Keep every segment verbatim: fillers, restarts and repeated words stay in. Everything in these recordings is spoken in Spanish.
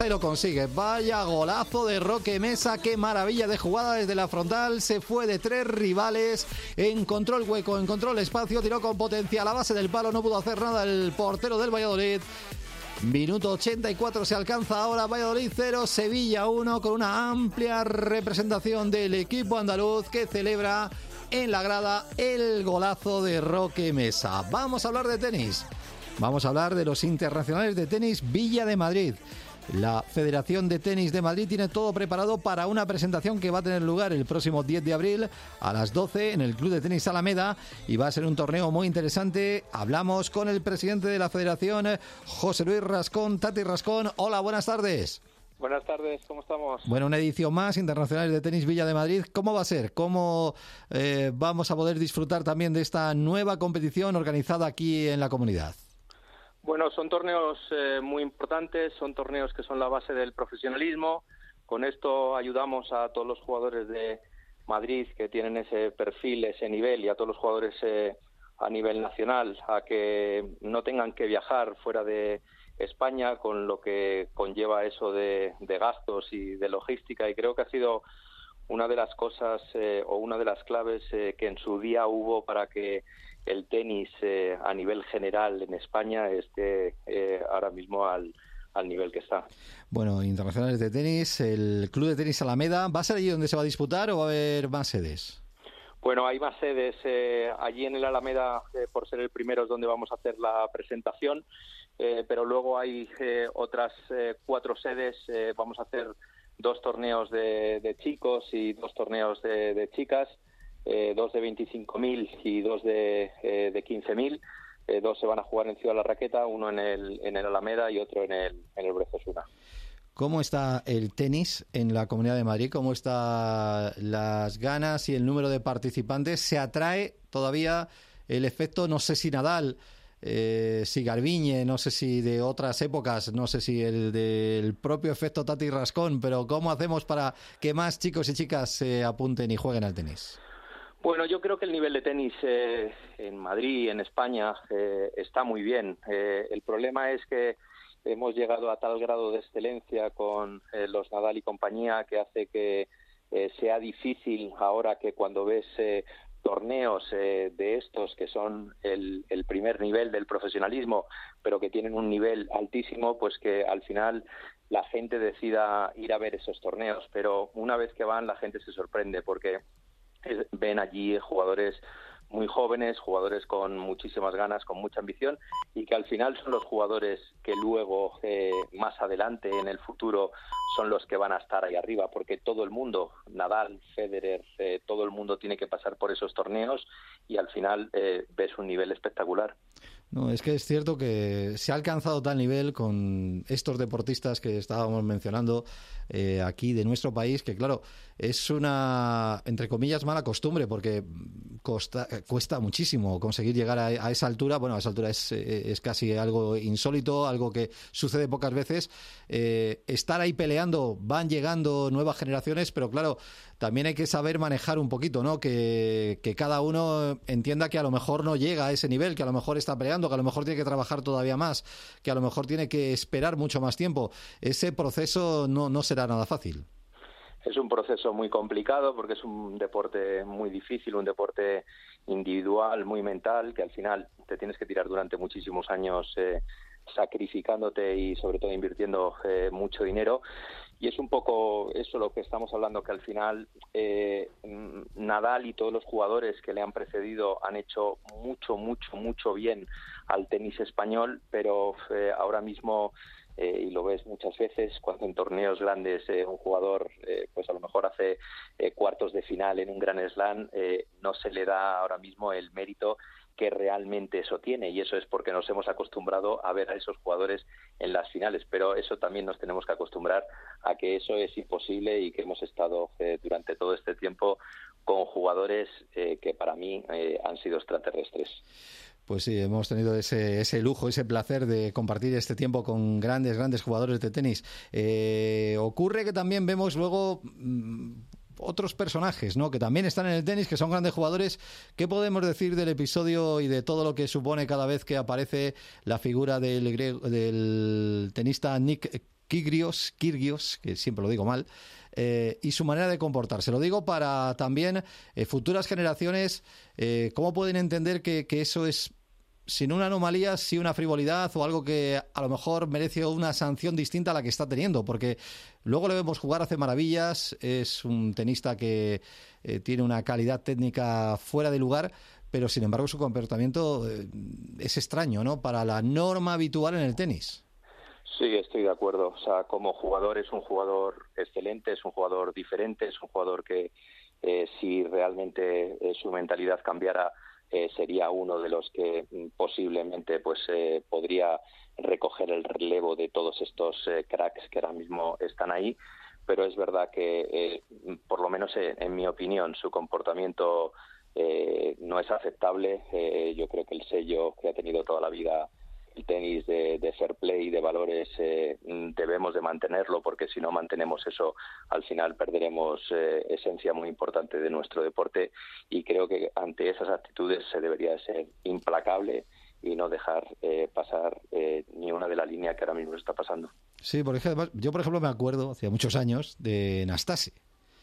Y lo consigue. Vaya golazo de Roque Mesa, qué maravilla de jugada desde la frontal. Se fue de tres rivales, encontró el hueco, encontró el espacio, tiró con potencia a la base del palo, no pudo hacer nada el portero del Valladolid. Minuto ochenta y cuatro se alcanza ahora. Valladolid cero, Sevilla uno, con una amplia representación del equipo andaluz que celebra en la grada el golazo de Roque Mesa. Vamos a hablar de tenis. Vamos a hablar de los internacionales de tenis Villa de Madrid. La Federación de Tenis de Madrid tiene todo preparado para una presentación que va a tener lugar el próximo diez de abril a las doce en el Club de Tenis Alameda, y va a ser un torneo muy interesante. Hablamos con el presidente de la Federación, José Luis Rascón. Tati Rascón, hola, buenas tardes. Buenas tardes, ¿cómo estamos? Bueno, una edición más, Internacionales de Tenis Villa de Madrid. ¿Cómo va a ser? ¿Cómo eh, vamos a poder disfrutar también de esta nueva competición organizada aquí en la comunidad? Bueno, son torneos eh, muy importantes, son torneos que son la base del profesionalismo. Con esto ayudamos a todos los jugadores de Madrid que tienen ese perfil, ese nivel, y a todos los jugadores eh, a nivel nacional a que no tengan que viajar fuera de España, con lo que conlleva eso de, de gastos y de logística. Y creo que ha sido una de las cosas eh, o una de las claves eh, que en su día hubo para que el tenis eh, a nivel general en España esté eh, ahora mismo al, al nivel que está. Bueno, internacionales de tenis, el Club de Tenis Alameda, ¿va a ser allí donde se va a disputar o va a haber más sedes? Bueno, hay más sedes. Eh, allí en el Alameda, eh, por ser el primero, es donde vamos a hacer la presentación, eh, pero luego hay eh, otras eh, cuatro sedes. Eh, vamos a hacer dos torneos de, de chicos y dos torneos de, de chicas. Eh, dos de veinticinco mil y dos de, eh, de quince mil. Eh, dos se van a jugar en Ciudad de la Raqueta, uno en el, en el Alameda y otro en el, en el Brezosuna. ¿Cómo está el tenis en la Comunidad de Madrid? ¿Cómo están las ganas y el número de participantes? ¿Se atrae todavía el efecto, no sé si Nadal, eh, si Garbiñe, no sé si de otras épocas, no sé si el del propio efecto Tati Rascón, pero ¿cómo hacemos para que más chicos y chicas se apunten y jueguen al tenis? Bueno, yo creo que el nivel de tenis eh, en Madrid, en España, eh, está muy bien. Eh, el problema es que hemos llegado a tal grado de excelencia con eh, los Nadal y compañía que hace que eh, sea difícil ahora que cuando ves eh, torneos eh, de estos que son el, el primer nivel del profesionalismo, pero que tienen un nivel altísimo, pues que al final la gente decida ir a ver esos torneos. Pero una vez que van, la gente se sorprende porque ven allí jugadores muy jóvenes, jugadores con muchísimas ganas, con mucha ambición, y que al final son los jugadores que luego, eh, más adelante en el futuro, son los que van a estar ahí arriba, porque todo el mundo, Nadal, Federer, eh, todo el mundo tiene que pasar por esos torneos y al final eh, ves un nivel espectacular. No, es que es cierto que se ha alcanzado tal nivel con estos deportistas que estábamos mencionando eh, aquí de nuestro país, que claro, es una, entre comillas, mala costumbre, porque costa, cuesta muchísimo conseguir llegar a, a esa altura. Bueno, a esa altura es, es casi algo insólito, algo que sucede pocas veces. Eh, estar ahí peleando, van llegando nuevas generaciones, pero claro, también hay que saber manejar un poquito, ¿no? Que, que cada uno entienda que a lo mejor no llega a ese nivel, que a lo mejor está peleando, que a lo mejor tiene que trabajar todavía más, que a lo mejor tiene que esperar mucho más tiempo. Ese proceso no, no será nada fácil. Es un proceso muy complicado porque es un deporte muy difícil, un deporte individual, muy mental, que al final te tienes que tirar durante muchísimos años eh, sacrificándote y sobre todo invirtiendo eh, mucho dinero. Y es un poco eso lo que estamos hablando, que al final eh, Nadal y todos los jugadores que le han precedido han hecho mucho, mucho, mucho bien al tenis español, pero eh, ahora mismo, eh, y lo ves muchas veces, cuando en torneos grandes eh, un jugador eh, pues a lo mejor hace eh, cuartos de final en un Grand Slam, eh, no se le da ahora mismo el mérito que realmente eso tiene, y eso es porque nos hemos acostumbrado a ver a esos jugadores en las finales, pero eso también nos tenemos que acostumbrar a que eso es imposible y que hemos estado eh, durante todo este tiempo con jugadores eh, que para mí eh, han sido extraterrestres. Pues sí, hemos tenido ese, ese lujo, ese placer de compartir este tiempo con grandes, grandes jugadores de tenis. Eh, ocurre que también vemos luego mmm, otros personajes, ¿no?, que también están en el tenis, que son grandes jugadores. ¿Qué podemos decir del episodio y de todo lo que supone cada vez que aparece la figura del, griego, del tenista Nick Kyrgios, Kyrgios, que siempre lo digo mal, eh, y su manera de comportarse. Lo digo para también eh, futuras generaciones, eh, cómo pueden entender que, que eso es, si no una anomalía, sí una frivolidad o algo que a lo mejor merece una sanción distinta a la que está teniendo, porque luego le vemos jugar, hace maravillas, es un tenista que eh, tiene una calidad técnica fuera de lugar, pero sin embargo su comportamiento eh, es extraño, ¿no?, para la norma habitual en el tenis. Sí, estoy de acuerdo. O sea, como jugador es un jugador excelente, es un jugador diferente, es un jugador que eh, si realmente eh, su mentalidad cambiara, eh, sería uno de los que mm, posiblemente pues eh, podría recoger el relevo de todos estos eh, cracks que ahora mismo están ahí. Pero es verdad que, eh, por lo menos eh, en mi opinión, su comportamiento eh, no es aceptable. Eh, yo creo que el sello que ha tenido toda la vida el tenis de, de fair play y de valores eh, debemos de mantenerlo, porque si no mantenemos eso, al final perderemos eh, esencia muy importante de nuestro deporte, y creo que ante esas actitudes se debería ser implacable y no dejar eh, pasar eh, ni una de la línea que ahora mismo está pasando. Sí, porque además, yo por ejemplo me acuerdo, hacía muchos años, de Nastase,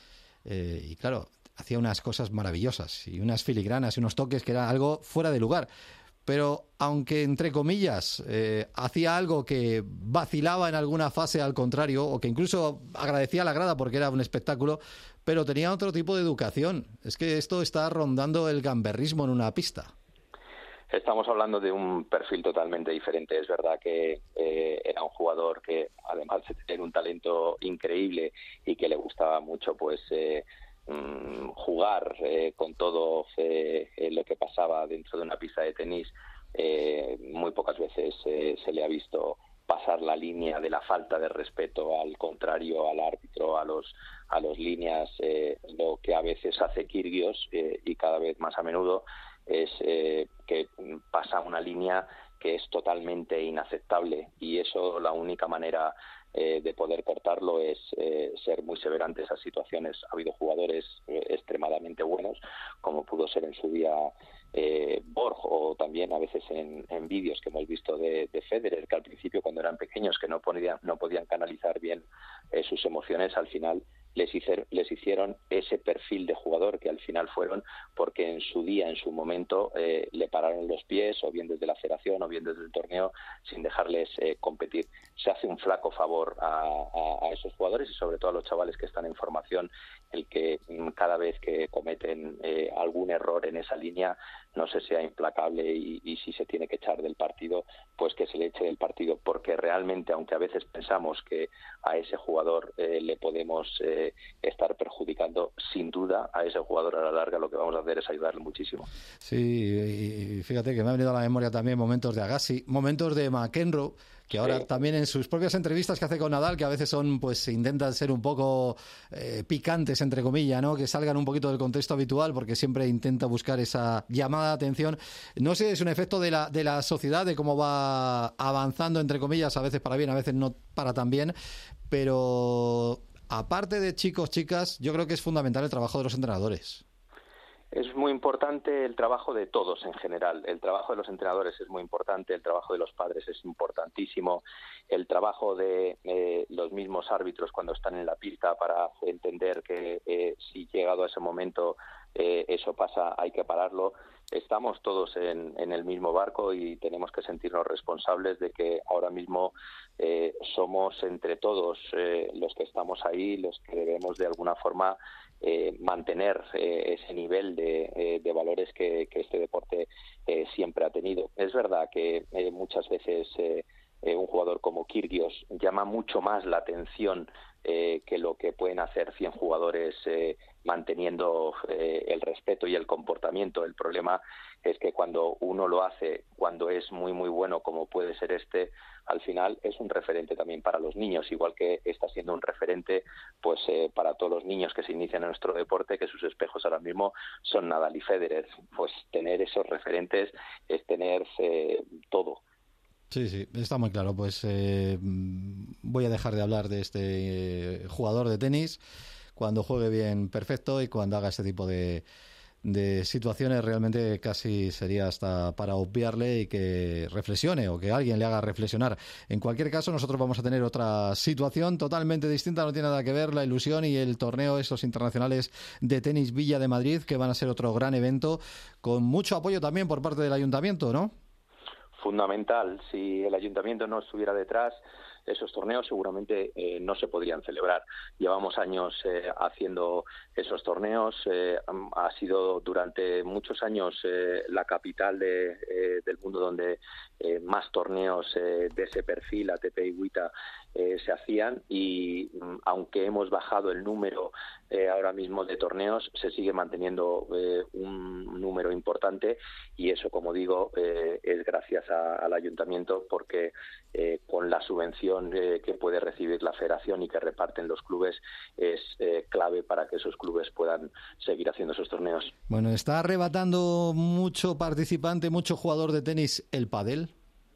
eh, y claro, hacía unas cosas maravillosas y unas filigranas y unos toques que era algo fuera de lugar. Pero aunque, entre comillas, eh, hacía algo que vacilaba en alguna fase al contrario, o que incluso agradecía a la grada porque era un espectáculo, pero tenía otro tipo de educación. Es que esto está rondando el gamberrismo en una pista. Estamos hablando de un perfil totalmente diferente. Es verdad que eh, era un jugador que, además de tener un talento increíble y que le gustaba mucho, pues... Eh, jugar eh, con todo eh, eh, lo que pasaba dentro de una pista de tenis, eh, muy pocas veces eh, se le ha visto pasar la línea de la falta de respeto al contrario, al árbitro, a los a los líneas. Eh, lo que a veces hace Kyrgios eh, y cada vez más a menudo es eh, que pasa una línea que es totalmente inaceptable, y eso, la única manera eh, de poder cortarlo es eh, ser muy severo ante esas situaciones. Ha habido jugadores eh, extremadamente buenos, como pudo ser en su día eh, Borg, o también a veces en, en vídeos que hemos visto de, de Federer, que al principio, cuando eran pequeños, que no podían, no podían canalizar bien eh, sus emociones, al final les, hicer, les hicieron ese perfil de jugador que al final fueron porque en su día, en su momento, eh, le pararon los pies, o bien desde la federación o bien desde el torneo, sin dejarles eh, competir. Se hace un flaco favor a, a, a esos jugadores y sobre todo a los chavales que están en formación, el que cada vez que cometen eh, algún error en esa línea no se sea implacable, y, y si se tiene que echar del partido, pues que se le eche del partido, porque realmente, aunque a veces pensamos que a ese jugador eh, le podemos eh, estar perjudicando, sin duda a ese jugador a la larga lo que vamos a hacer es ayudarle muchísimo. Sí, y fíjate que me ha venido a la memoria también momentos de Agassi, momentos de McEnroe, que ahora sí, también en sus propias entrevistas que hace con Nadal, que a veces son, pues intentan ser un poco eh, picantes, entre comillas, ¿no?, que salgan un poquito del contexto habitual, porque siempre intenta buscar esa llamada de atención. No sé, es un efecto de la, de la sociedad, de cómo va avanzando, entre comillas, a veces para bien, a veces no para tan bien, pero aparte de chicos, chicas, yo creo que es fundamental el trabajo de los entrenadores. Es muy importante el trabajo de todos en general. El trabajo de los entrenadores es muy importante, el trabajo de los padres es importantísimo, el trabajo de eh, los mismos árbitros cuando están en la pista para entender que eh, si llegado a ese momento eh, eso pasa, hay que pararlo. Estamos todos en, en el mismo barco y tenemos que sentirnos responsables de que ahora mismo eh, somos entre todos eh, los que estamos ahí, los que debemos de alguna forma Eh, mantener eh, ese nivel de, eh, de valores que, que este deporte eh, siempre ha tenido. Es verdad que eh, muchas veces eh, eh, un jugador como Kyrgios llama mucho más la atención eh, que lo que pueden hacer cien jugadores eh, manteniendo eh, el respeto y el comportamiento. El problema es que cuando uno lo hace, cuando es muy muy bueno, como puede ser este, al final es un referente también para los niños, igual que está siendo un referente pues eh, para todos los niños que se inician en nuestro deporte, que sus espejos ahora mismo son Nadal y Federer. Pues tener esos referentes es tener eh, todo. Sí, sí, está muy claro. Pues eh, voy a dejar de hablar de este eh, jugador de tenis. Cuando juegue bien, perfecto, y cuando haga este tipo de de situaciones realmente casi sería hasta para obviarle y que reflexione o que alguien le haga reflexionar. En cualquier caso, nosotros vamos a tener otra situación totalmente distinta, no tiene nada que ver la ilusión y el torneo esos internacionales de tenis Villa de Madrid, que van a ser otro gran evento con mucho apoyo también por parte del ayuntamiento, ¿no? Fundamental. Si el ayuntamiento no estuviera detrás, esos torneos seguramente eh, no se podrían celebrar. Llevamos años eh, haciendo esos torneos. Eh, ha sido durante muchos años eh, la capital de, eh, del mundo donde eh, más torneos eh, de ese perfil, A T P y WTA, eh, se hacían, y mm, aunque hemos bajado el número eh, ahora mismo de torneos, se sigue manteniendo eh, un número importante, y eso, como digo, eh, es gracias a, al ayuntamiento, porque eh, con la subvención eh, que puede recibir la federación y que reparten los clubes es eh, clave para que esos clubes puedan seguir haciendo esos torneos. Bueno, ¿está arrebatando mucho participante, mucho jugador de tenis el pádel?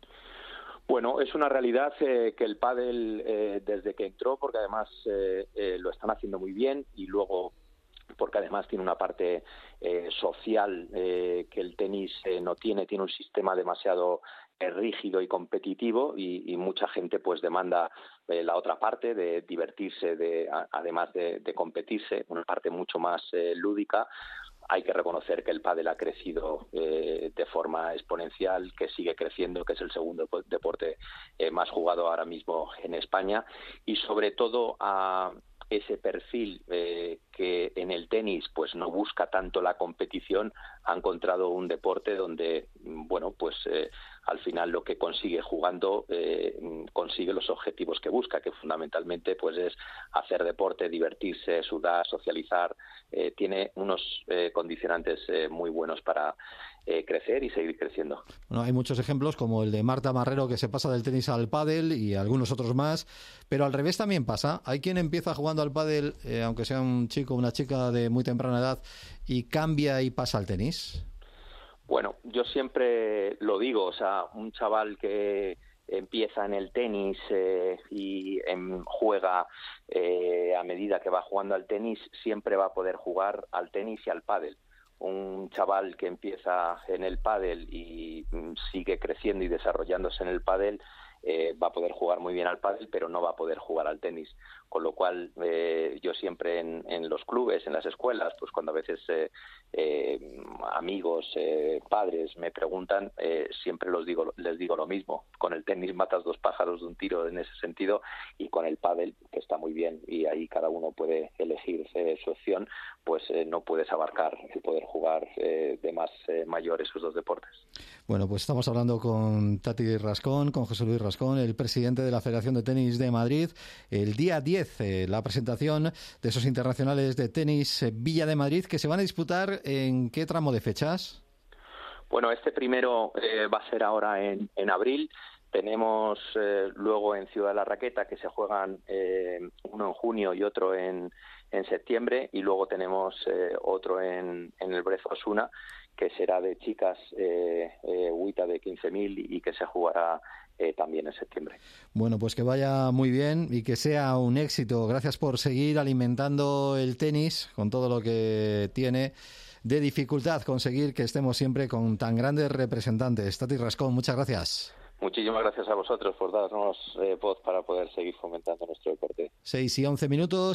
Bueno, es una realidad eh, que el pádel, eh, desde que entró, porque además eh, eh, lo están haciendo muy bien, y luego porque además tiene una parte eh, social eh, que el tenis eh, no tiene, tiene un sistema demasiado eh, rígido y competitivo, y, y mucha gente pues demanda eh, la otra parte de divertirse, de, a, además de, de competirse, una parte mucho más eh, lúdica. Hay que reconocer que el pádel ha crecido eh, de forma exponencial, que sigue creciendo, que es el segundo deporte eh, más jugado ahora mismo en España, y sobre todo a ese perfil eh, que en el tenis pues no busca tanto la competición, ha encontrado un deporte donde, bueno, pues eh, al final lo que consigue jugando eh, consigue los objetivos que busca, que fundamentalmente pues es hacer deporte, divertirse, sudar, socializar. Eh, tiene unos eh, condicionantes eh, muy buenos para eh, crecer y seguir creciendo. Bueno, hay muchos ejemplos como el de Marta Marrero, que se pasa del tenis al pádel, y algunos otros más, pero al revés también pasa. Hay quien empieza jugando al pádel, eh, aunque sea un chico o una chica de muy temprana edad, y cambia y pasa al tenis. Bueno, yo siempre lo digo, o sea, un chaval que empieza en el tenis eh, y en, juega eh, a medida que va jugando al tenis, siempre va a poder jugar al tenis y al pádel. Un chaval que empieza en el pádel y mm, sigue creciendo y desarrollándose en el pádel, eh, va a poder jugar muy bien al pádel, pero no va a poder jugar al tenis. Con lo cual, eh, yo siempre en, en los clubes, en las escuelas, pues cuando a veces eh, eh, amigos, eh, padres me preguntan, eh, siempre los digo, les digo lo mismo. Con el tenis matas dos pájaros de un tiro en ese sentido, y con el pádel, que está muy bien, y ahí cada uno puede elegir eh, su opción, pues eh, no puedes abarcar el poder jugar eh, de más eh, mayor esos dos deportes. Bueno, pues estamos hablando con Tati Rascón, con José Luis Rascón, el presidente de la Federación de Tenis de Madrid. El día diez, eh, la presentación de esos internacionales de tenis eh, Villa de Madrid, que se van a disputar ¿en qué tramo de fechas? Bueno, este primero eh, va a ser ahora en, en abril. Tenemos eh, luego en Ciudad de la Raqueta, que se juegan eh, uno en junio y otro en, en septiembre, y luego tenemos eh, otro en, en el Brezo Osuna, que será de chicas eh, eh, WTA de quince mil, y que se jugará eh, también en septiembre. Bueno, pues que vaya muy bien y que sea un éxito. Gracias por seguir alimentando el tenis con todo lo que tiene de dificultad conseguir que estemos siempre con tan grandes representantes. Tati Rascón, muchas gracias. Muchísimas gracias a vosotros por darnos eh, voz para poder seguir fomentando nuestro deporte. seis y once minutos.